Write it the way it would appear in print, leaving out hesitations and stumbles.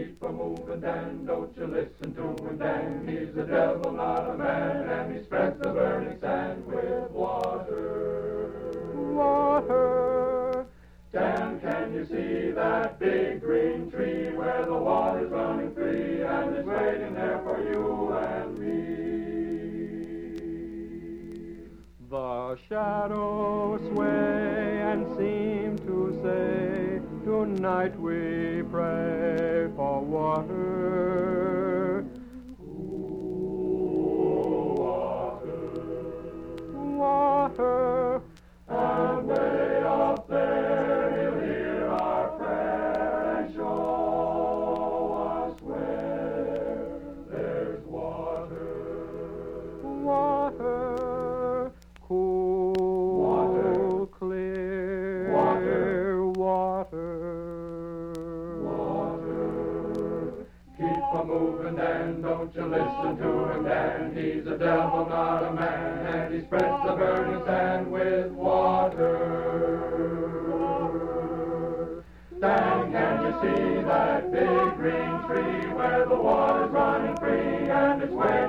keep a moving, Dan, don't you listen to him, Dan. He's the devil, not a man, and he spreads the burning sand with water. Water. Dan, can you see that big green tree where the water's running free and it's waiting there for you and me? The shadows sway and seem to say, tonight we pray for water. Ooh, water. Water. And way up there he'll hear our prayer and show us where there's water. Water. Cool, Water. clear Water. water. Water. Keep a moving, Dan, don't you listen to him, Dan. He's a devil, not a man, and he spreads the burning sand with water. Dan, can you see that big green tree where the water's running free and it's waiting